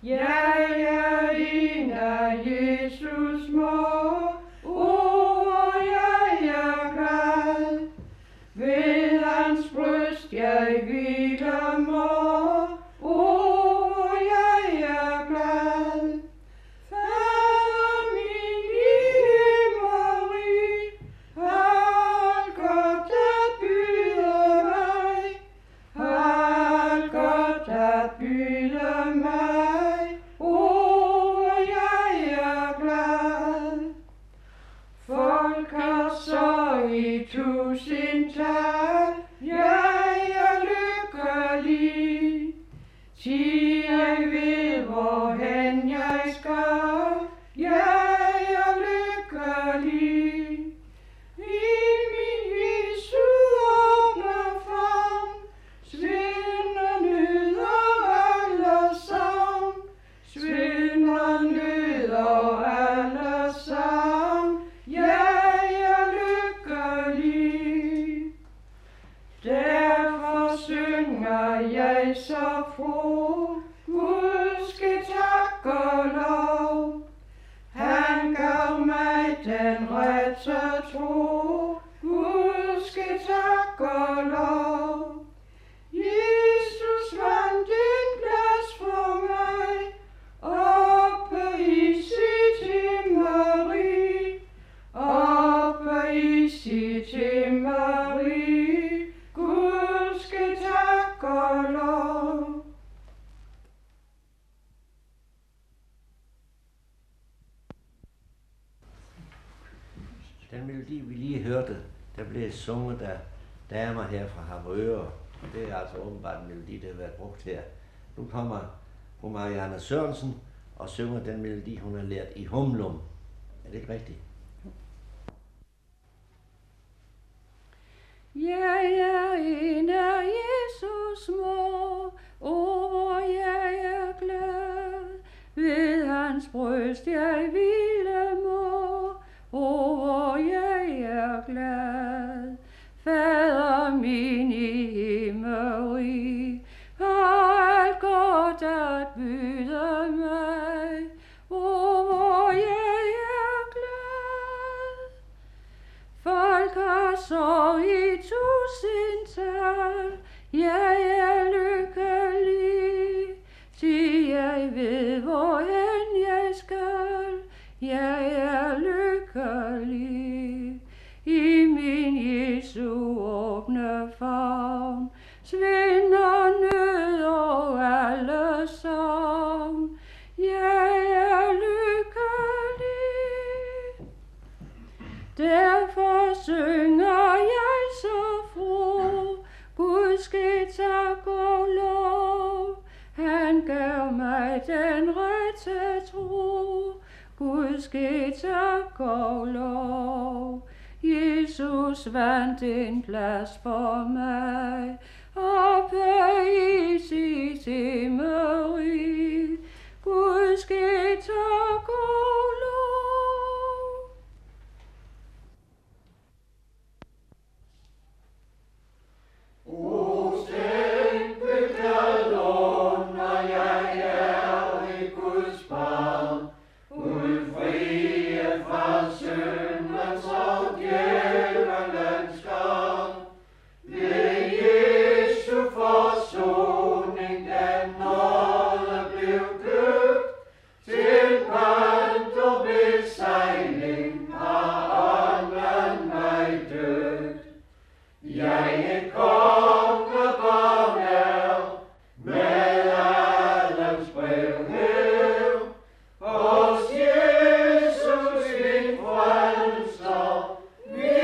Jeg er en af Jesus mor, jeg er glad. Ved hans bryst jeg hviler mor, jeg er glad. Fader min i himmerig, alt godt at byde mig, alt godt at byde mig, jeg er glad. Folk har så i tusindtal, jeg er lykkelig, ti jeg ved hvorhen jeg skal, jeg er lykkelig. I min Jesu åbne favn, svinder nød og alle sammen, svinder nød og alle sammen, jeg er lykkelig. Derfor synger jeg så fro, Gud skal tak og lov. Han gav mig den rette tro, Gud skal tak og lov. Jesus vandt en plads for mig, oppe i sit himmeri, oppe i sit himmeri, Gud skal tak og lov. Den melodi, vi lige hørte, der blev sunget af damer her fra Harboøre. Det er altså åbenbart en melodi, der har været brugt her. Nu kommer fru Marianne Sørensen og synger den melodi, hun har lært i Humlum. Er det ikke rigtigt? Jeg er en af Jesus mor, hvor jeg er glad. Ved hans bryst jeg hviler mor, hvor jeg er glad. Fader min i himmeri, har alt godt at byde mig, hvor jeg er glad. Folk har så i tusindtal, jeg er lykkelig, til jeg ved hvorhen jeg skal, jeg er lykkelig. I min Jesu åbne favn, svinder nød og alle savn, jeg er lykkelig. Derfor synger jeg så fro, Gud skal tak og lov. Han gav mig den rette tro, Gud skal tak og lov. Jesus vandt en plads for mig, oppe i sit himmeri, Gud skal tak og lov. Vi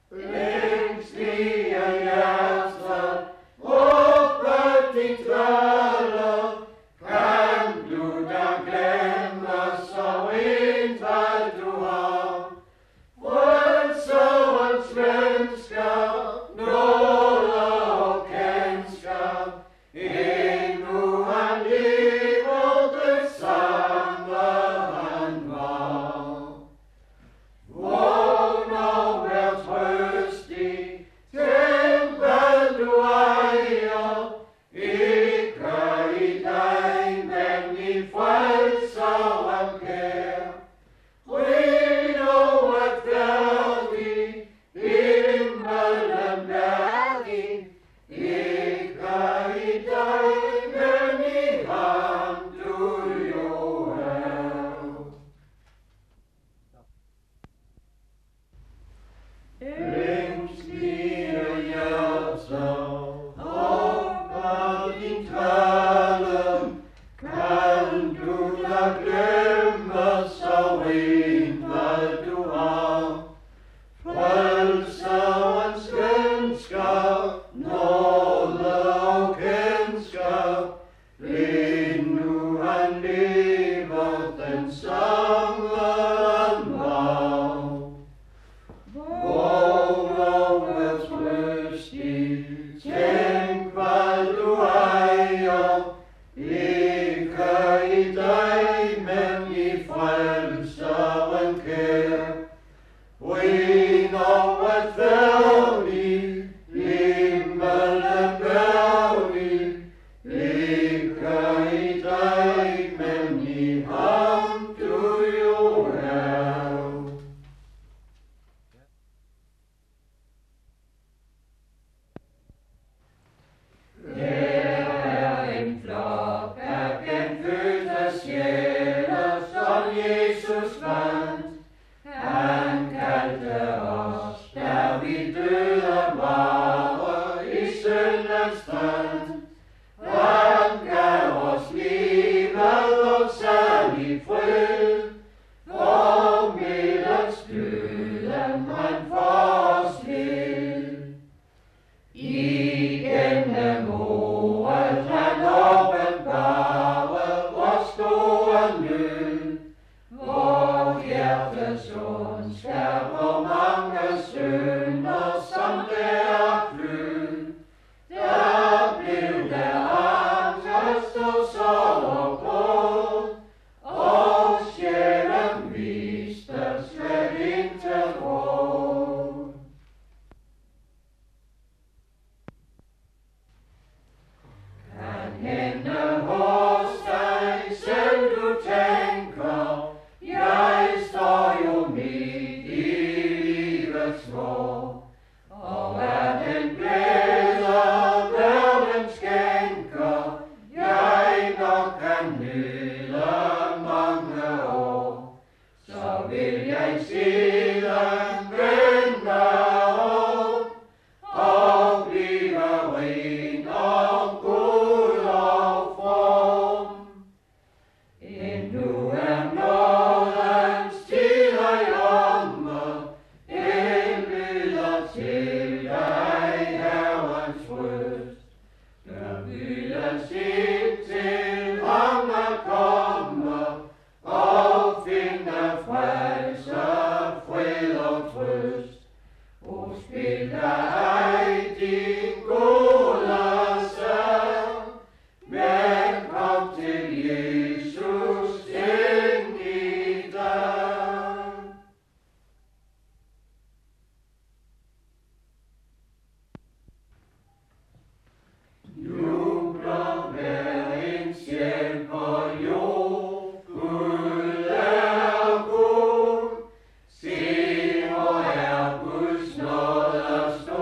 Ængstlige hjerter, råber din dvale, kan du da glemme så rent, hvad du har. Frelserens venskab, nåde og kendskab, endnu han lever det samme han var. Vågn og vær trøstig, tænk hvad du ejer, ikke i dig, men i frelseren kær. Ren og retfærdig, himmelen værdig, ikke i dig, men i ham du jo er. Ængstlige hjerter, råber din dvale, kan du da glemme så rent, hvad du har. Frelserens venskab, nåde og kendskab, endnu han lever den samme han var. Vågn og vær trøstig, tænk hvad du ejer, ikke i dig, men i frelseren kær. Ren og retfærdig, himmelen værdig, ikke i dig, men i ham du jo er. Her er en flok af genfødte sjæle, som Jesus vandt. Han kaldte os, da vi døde var i syndens stand. Han gav os livet og særlig fred, for middels døden han for os led. Igennem ordet han åbenbare vor store nød, vort hjertes ondskab og mange synder, som der flød. Der blev der angst og sorg og gråd, og sjælen viste slet intet råd. Kan hende hos dig selv du tænker, jeg står jo midt i livets vår, og er den glæde verden skænker, jeg nok kan nyde mange år. Så vil jeg siden vende om, og blive ren og god og from. Endnu er nådens tid omme, en lyder til dig, Herrens røst. Der bydes ind til ham at komme, og finde frelse, fred og trøst. O spil dig din gode sang, men kom til Jesus ind i dag. Jubler hver en sjæl på jord, Gud er god. Se, hvor er Guds nåde stor.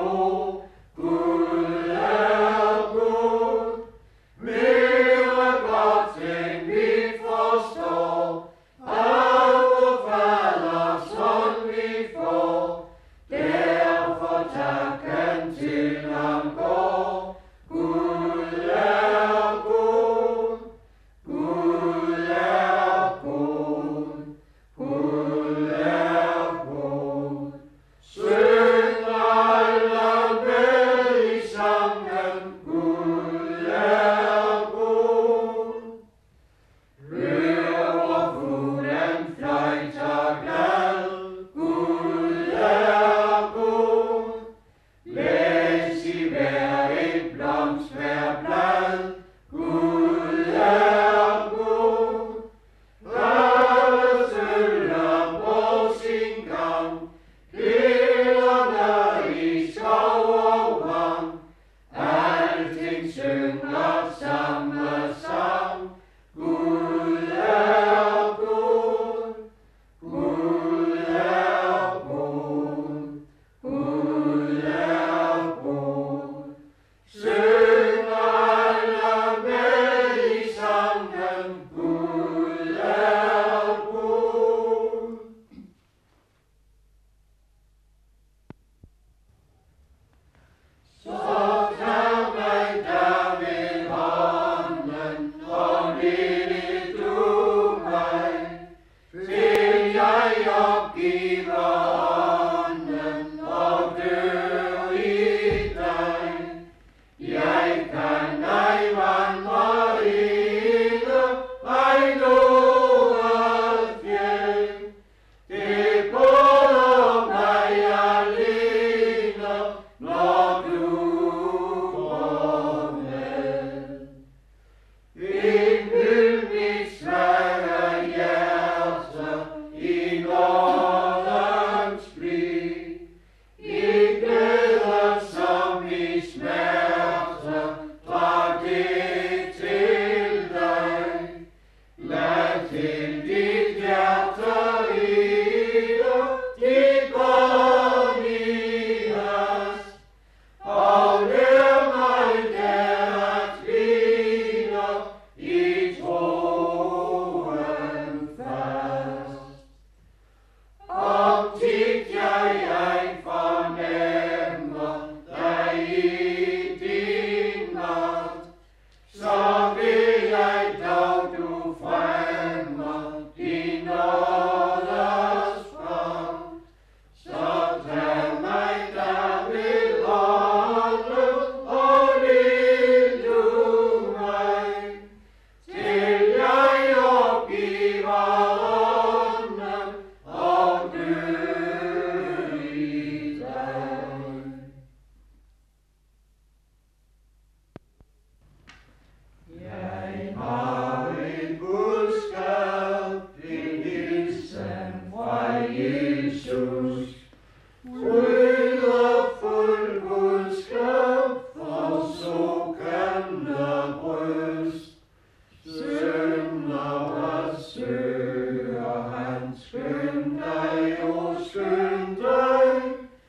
Frydefuld budskab fra såkaldte bryst. Synder og søger han, skynd dig, o skynd dig.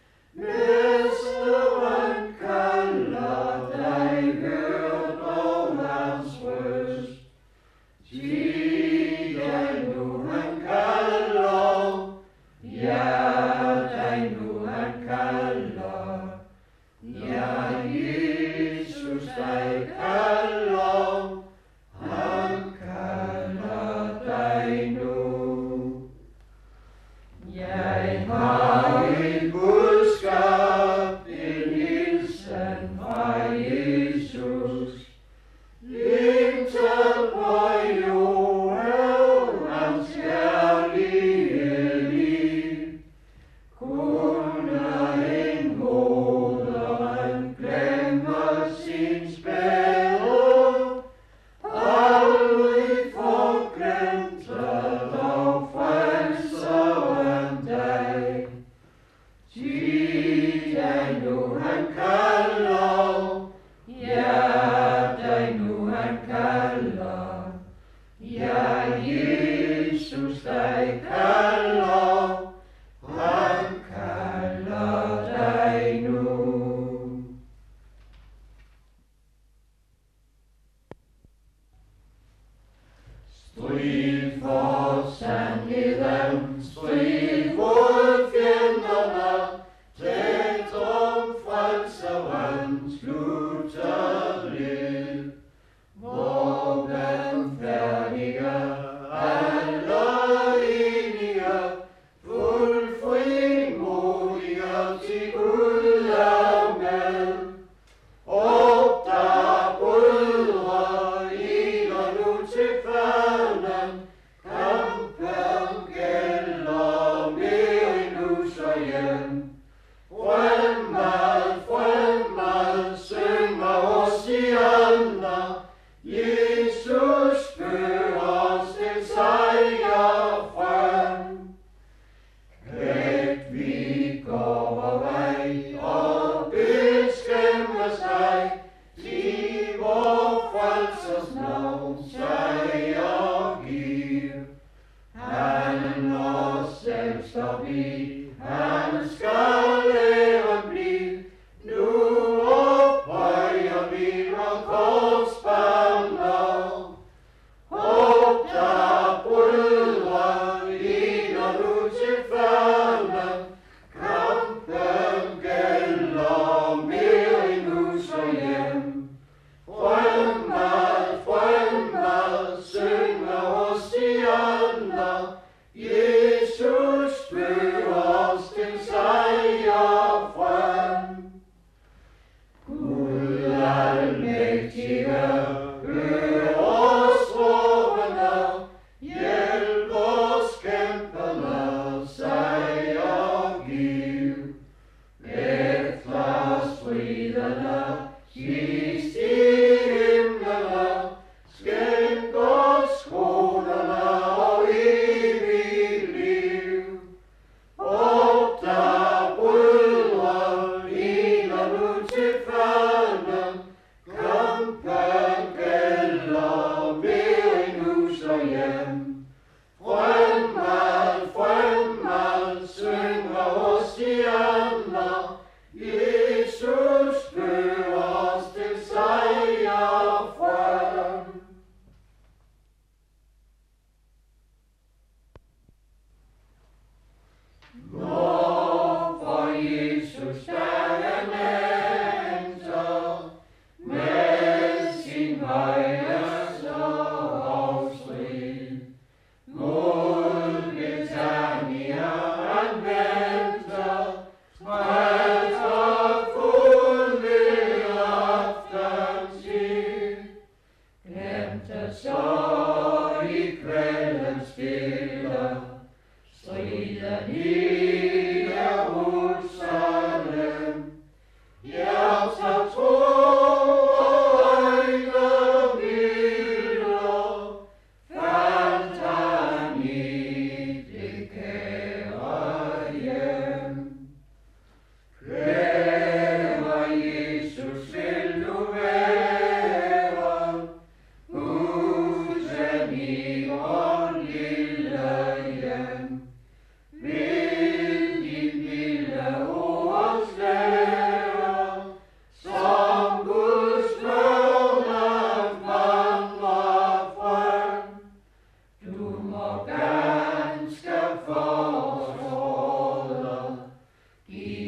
Mesteren kalder dig, hør dog hans røst. Sig dig nu han kalder, ja dig nu han kalder. Ja, Jesus dig kalder, han kalder dig nu. Jeg har et budskab, en hilsen fra Jesus. Intet på jorden, hans kærlige liv. Kun en moderen glemmer sin spæde, aldrig forglemte, dog frelseren dig. Sig dig nu han kalder, ja dig nu han kalder. Ja, Jesus dig kalder, han kalder dig nu. Strid for sandheden, strid mod fjenderne, tæt om frelseren slutterled. Våben færdige, alle enige, fuld frimodige til Gud er med. Og der brødre, iler nu til fanen, kampen gælder mere endnu så hjem. Fremad, fremad, synger Hosianna, Jesus fører os til sejr frem. Klædt går vor vej og beskæmmer sig, til vor frelsers navn sejr giv. Han os selv står bi, han skal æren bliv. Nu ophøjer vi vor korsbander. Og der brødre, lider nu til fanen, kampen gælder mere endnu så hjem. Fremad, fremad, synger Hosianna, Jesus fører os til sejr frem. Gud almægtige, hør os råbende, hjælp os kæmpende, sejr giv. Efter stridende, sidst i himlene, skænk os kronerne og evigt liv. Og der brødre, iler nu til fanen, kampen gælder mere endnu så hjem. Fremad, fremad, synger Hosianna, Jesus fører os til sejr frem. Når for Jesus dagen enter, med sin højeste og strid, mod Betania han venter,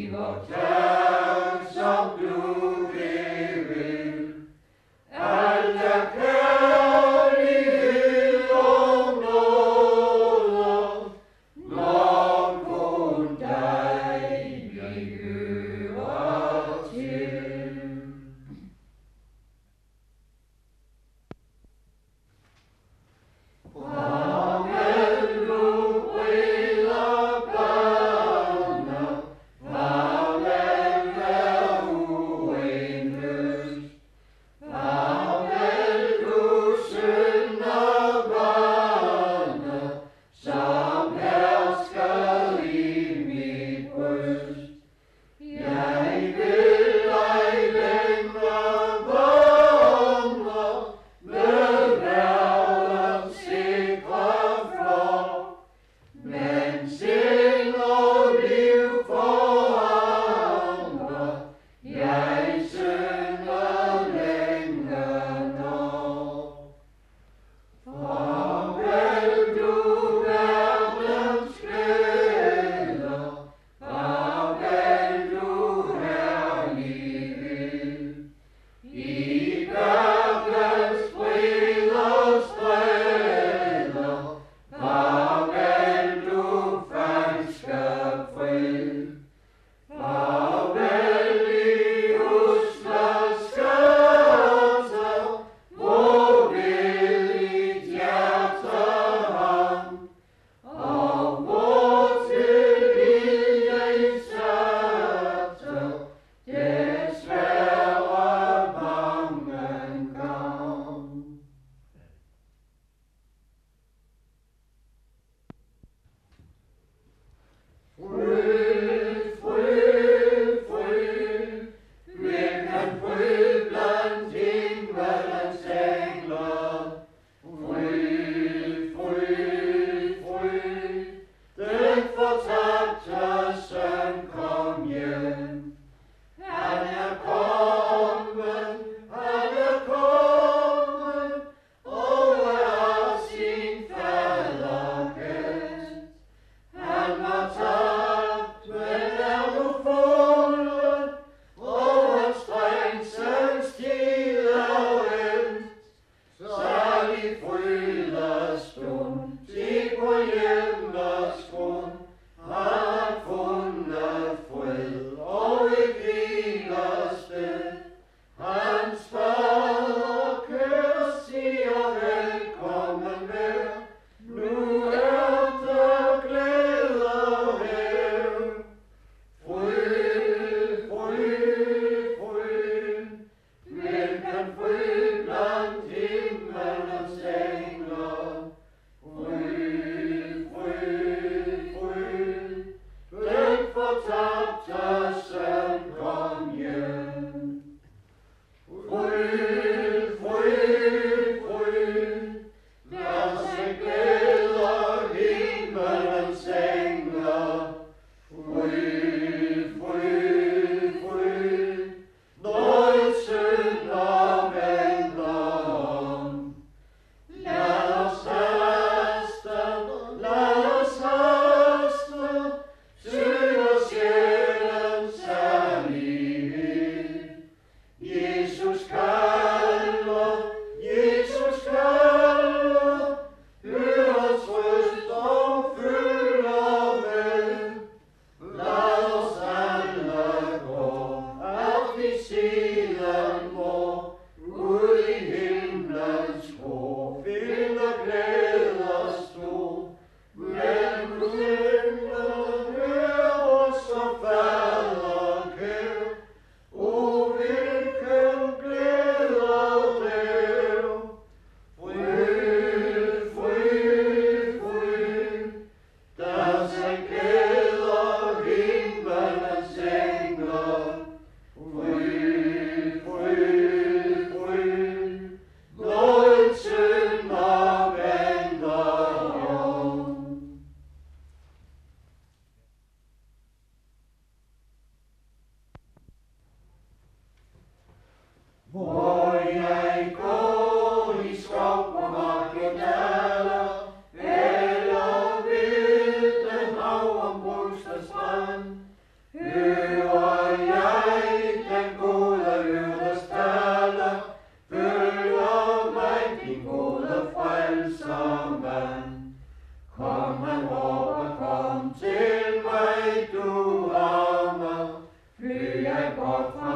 Sally. går frem.